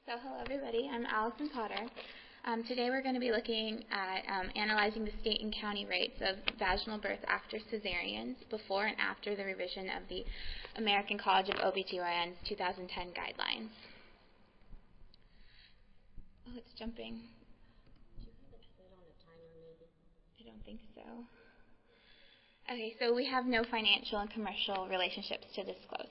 So hello everybody, I'm Allison Potter. Today we're going to be looking at analyzing the state and county rates of vaginal birth after cesareans before and after the revision of the American College of OBGYN's 2010 guidelines. Oh, it's jumping. Do you have it set on a timer maybe? I don't think so. Okay, so we have no financial and commercial relationships to disclose.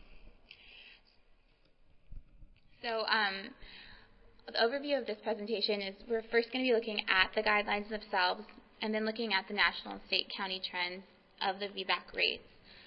So the overview of this presentation is we're first going to be looking at the guidelines themselves and then looking at the national and state county trends of the VBAC rates.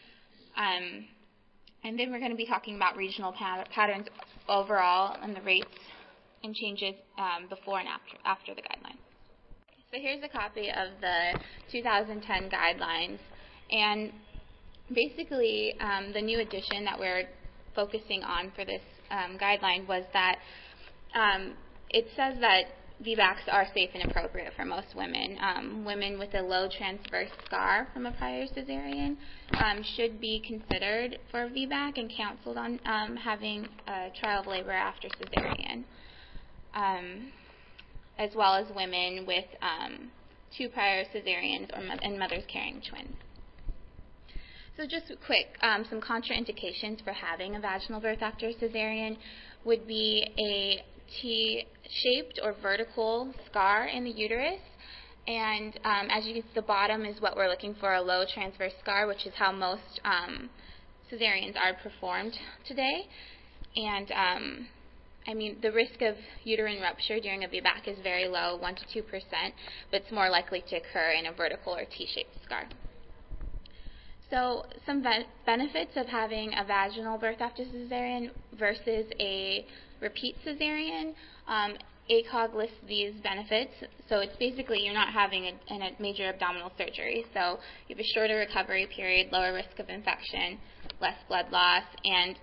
And then we're going to be talking about regional patterns overall and the rates and changes before and after the guidelines. So here's a copy of the 2010 guidelines. And basically the new addition that we're focusing on for this guideline was that it says that VBACs are safe and appropriate for most women. Women with a low transverse scar from a prior cesarean should be considered for a VBAC and counseled on having a trial of labor after cesarean, as well as women with 2 prior cesareans and mothers carrying twins. So just quick, some contraindications for having a vaginal birth after cesarean would be a T-shaped or vertical scar in the uterus. And as you can see, the bottom is what we're looking for, a low transverse scar, which is how most cesareans are performed today. And I mean, the risk of uterine rupture during a VBAC is very low, 1 to 2%, but it's more likely to occur in a vertical or T-shaped scar. So some benefits of having a vaginal birth after cesarean versus a repeat cesarean. ACOG lists these benefits. So it's basically you're not having a major abdominal surgery. So you have a shorter recovery period, lower risk of infection, less blood loss, and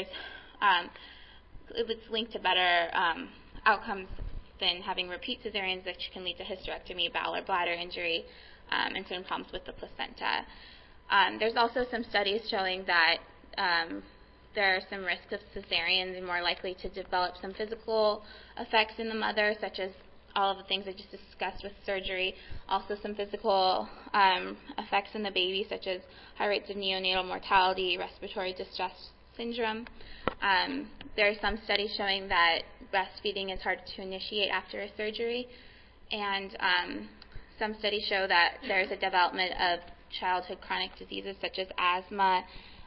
it's linked to better outcomes than having repeat cesareans, which can lead to hysterectomy, bowel or bladder injury, and certain problems with the placenta. There's also some studies showing that there are some risks of cesareans and more likely to develop some physical effects in the mother, such as all of the things I just discussed with surgery. Also some physical effects in the baby, such as high rates of neonatal mortality, respiratory distress syndrome. There are some studies showing that breastfeeding is hard to initiate after a surgery, and some studies show that there's a development of childhood chronic diseases such as asthma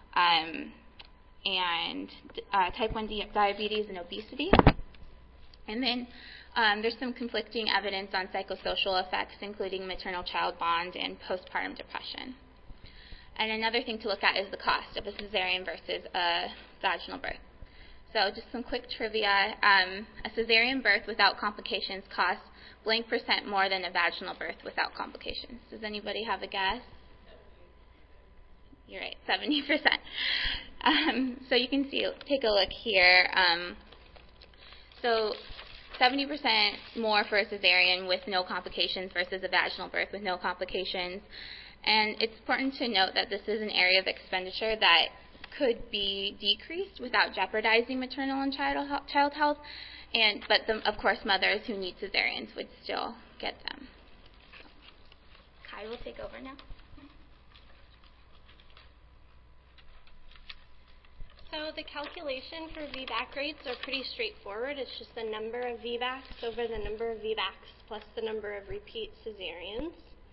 and type 1 diabetes and obesity. And then there's some conflicting evidence on psychosocial effects, including maternal-child bond and postpartum depression. And another thing to look at is the cost of a cesarean versus a vaginal birth. So just some quick trivia. A cesarean birth without complications costs blank % more than a vaginal birth without complications. Does anybody have a guess? You're right, 70%. So you can see, take a look here. So 70% more for a cesarean with no complications versus a vaginal birth with no complications. And it's important to note that this is an area of expenditure that could be decreased without jeopardizing maternal and child health. But of course, mothers who need cesareans would still get them. Kai will take over now. So the calculation for VBAC rates are pretty straightforward. It's just the number of VBACs over the number of VBACs plus the number of repeat cesareans.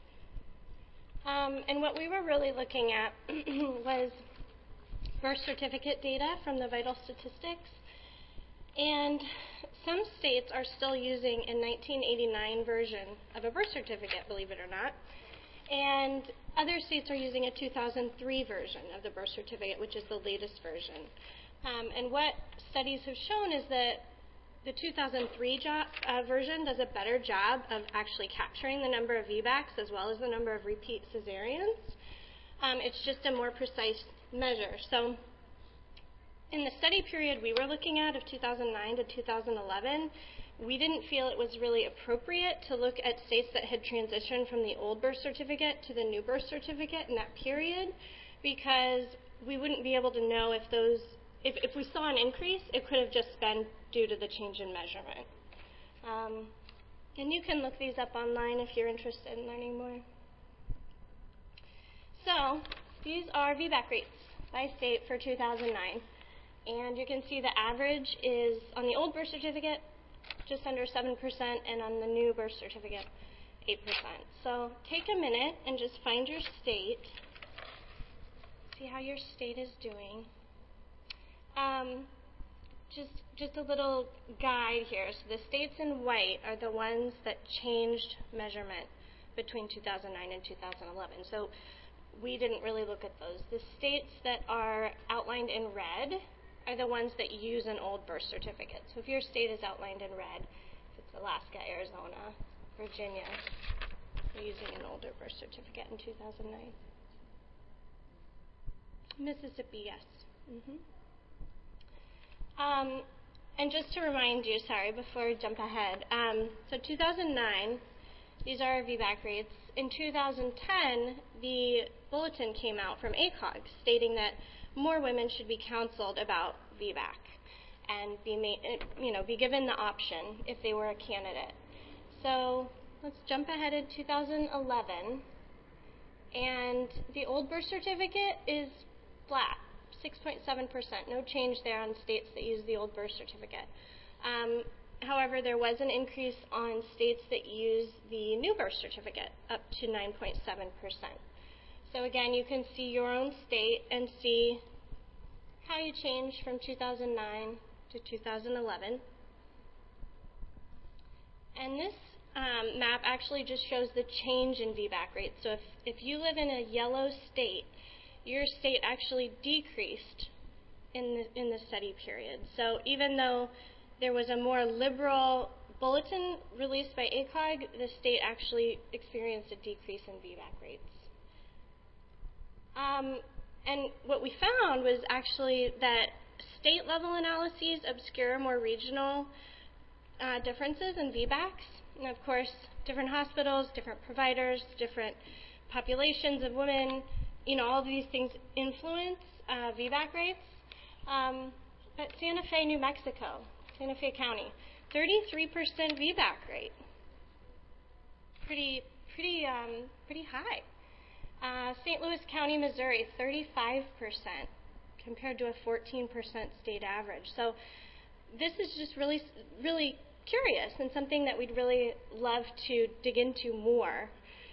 And what we were really looking at was birth certificate data from the vital statistics. And some states are still using a 1989 version of a birth certificate, believe it or not. And other states are using a 2003 version of the birth certificate, which is the latest version. And what studies have shown is that the 2003 version does a better job of actually capturing the number of VBACs as well as the number of repeat cesareans. It's just a more precise measure. So in the study period we were looking at of 2009 to 2011, we didn't feel it was really appropriate to look at states that had transitioned from the old birth certificate to the new birth certificate in that period, because we wouldn't be able to know if those if we saw an increase, it could have just been due to the change in measurement. And you can look these up online if you're interested in learning more. So these are VBAC rates by state for 2009. And you can see the average is, on the old birth certificate, just under 7%, and on the new birth certificate, 8%. So take a minute and just find your state. See how your state is doing. Just a little guide here. So the states in white are the ones that changed measurement between 2009 and 2011. So we didn't really look at those. The states that are outlined in red are the ones that use an old birth certificate. So if your state is outlined in red, if it's Alaska, Arizona, Virginia, we're using an older birth certificate in 2009. Mississippi, yes. And just to remind you, sorry, before we jump ahead, so 2009, these are our VBAC rates. In 2010, the bulletin came out from ACOG stating that more women should be counseled about VBAC and be given the option if they were a candidate. So let's jump ahead to 2011, and the old birth certificate is flat. 6.7%, no change there on states that use the old birth certificate. However, there was an increase on states that use the new birth certificate, up to 9.7%. So again, you can see your own state and see how you change from 2009 to 2011. And this map actually just shows the change in VBAC rates. So if you live in a yellow state, your state actually decreased in the study period. So even though there was a more liberal bulletin released by ACOG, the state actually experienced a decrease in VBAC rates. And what we found was actually that state-level analyses obscure more regional differences in VBACs. And of course, different hospitals, different providers, different populations of women, all of these things influence VBAC rates. But Santa Fe, New Mexico, Santa Fe County, 33% VBAC rate. Pretty high. St. Louis County, Missouri, 35% compared to a 14% state average. So this is just really curious and something that we'd really love to dig into more.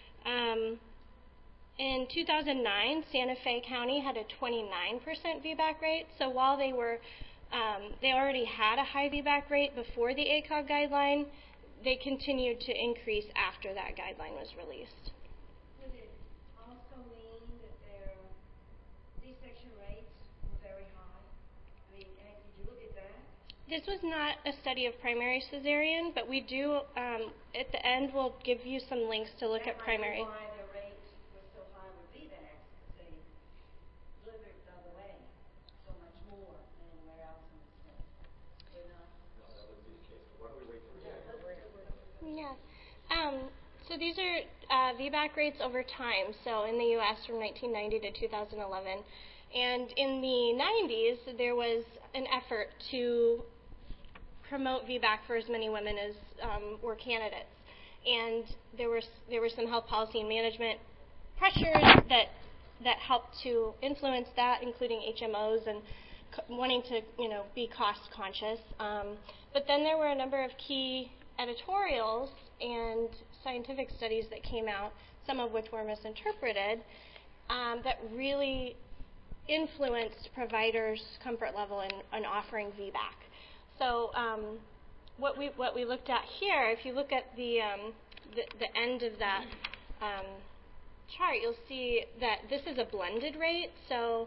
In 2009, Santa Fe County had a 29% VBAC rate. So while they already had a high VBAC rate before the ACOG guideline, they continued to increase after that guideline was released. Does it also mean that their C-section rates were very high? I mean, did you look at that? This was not a study of primary cesarean, but we do, at the end, we'll give you some links to look at primary. Why their rates were so high with VBAC, because they delivered the other way so much more than anywhere else in the state. They're not. No, that would be the case. Why don't we wait for the Yeah. So these are VBAC rates over time, so in the U.S. from 1990 to 2011. And in the 90s, there was an effort to promote VBAC for as many women as were candidates. And there were some health policy and management pressures that helped to influence that, including HMOs and wanting to be cost conscious. But then there were a number of key editorials and scientific studies that came out, some of which were misinterpreted, that really influenced providers' comfort level in offering VBAC. So what we looked at here, if you look at the end of that chart, you'll see that this is a blended rate. So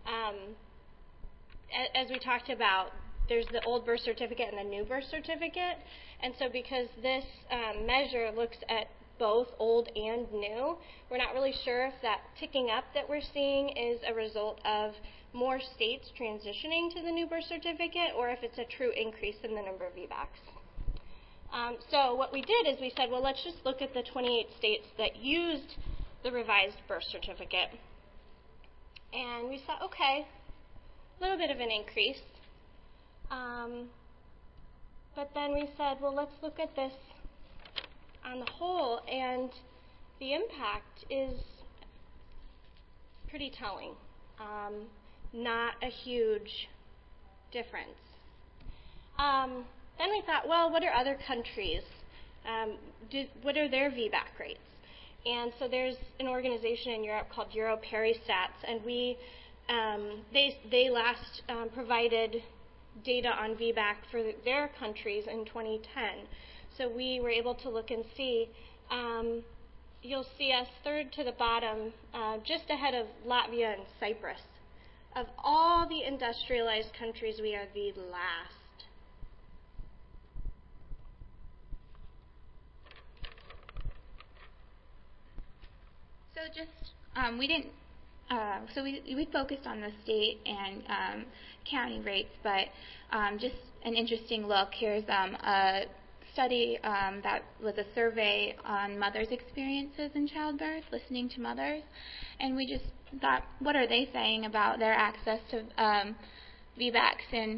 as we talked about, there's the old birth certificate and the new birth certificate. And so because this measure looks at both old and new, we're not really sure if that ticking up that we're seeing is a result of more states transitioning to the new birth certificate or if it's a true increase in the number of VBACs. So what we did is we said, well, let's just look at the 28 states that used the revised birth certificate. And we saw, okay, little bit of an increase. But then we said, well, let's look at this on the whole, and the impact is pretty telling. Not a huge difference. Then we thought, well, what are other countries? What are their VBAC rates? And so there's an organization in Europe called EuroPeristats, and they last provided data on VBAC for their countries in 2010. So we were able to look and see. You'll see us third to the bottom, just ahead of Latvia and Cyprus. Of all the industrialized countries, we are the last. So just, we focused on the state and county rates, but just an interesting look. Here's a study that was a survey on mothers' experiences in childbirth, listening to mothers, and we just thought, what are they saying about their access to VBACs?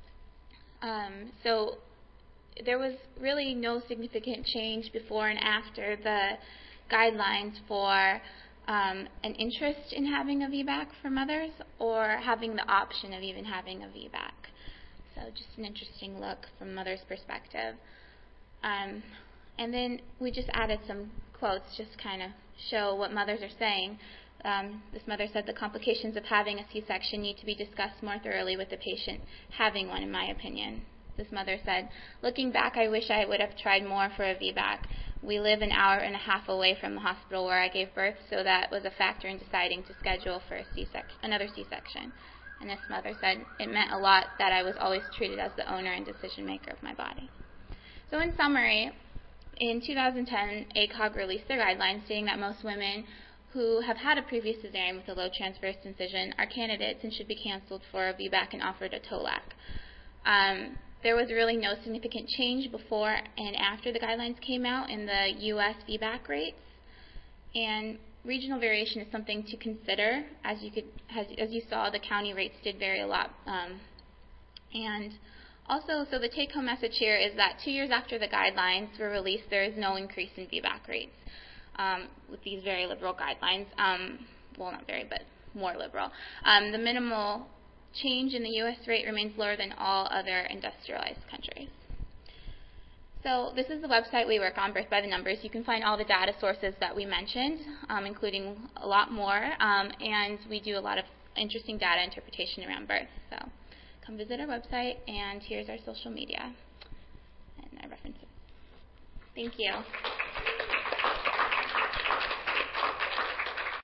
And so there was really no significant change before and after the guidelines for an interest in having a VBAC for mothers or having the option of even having a VBAC. So just an interesting look from mother's perspective. And then we just added some quotes just kind of show what mothers are saying. This mother said, the complications of having a C-section need to be discussed more thoroughly with the patient having one, in my opinion. This mother said, looking back, I wish I would have tried more for a VBAC. We live an hour and a half away from the hospital where I gave birth, so that was a factor in deciding to schedule for another C-section. And this mother said, it meant a lot that I was always treated as the owner and decision maker of my body. So in summary, in 2010, ACOG released their guidelines stating that most women who have had a previous cesarean with a low transverse incision are candidates and should be canceled for a VBAC and offered a TOLAC. There was really no significant change before and after the guidelines came out in the U.S. VBAC rates, and regional variation is something to consider. As you saw, the county rates did vary a lot. And also, so the take-home message here is that 2 years after the guidelines were released, there is no increase in VBAC rates with these very liberal guidelines. Well, not very, but more liberal. The minimal change in the U.S. rate remains lower than all other industrialized countries. So this is the website we work on, Birth by the Numbers. You can find all the data sources that we mentioned, including a lot more, and we do a lot of interesting data interpretation around birth. So come visit our website, and here's our social media and our references. Thank you.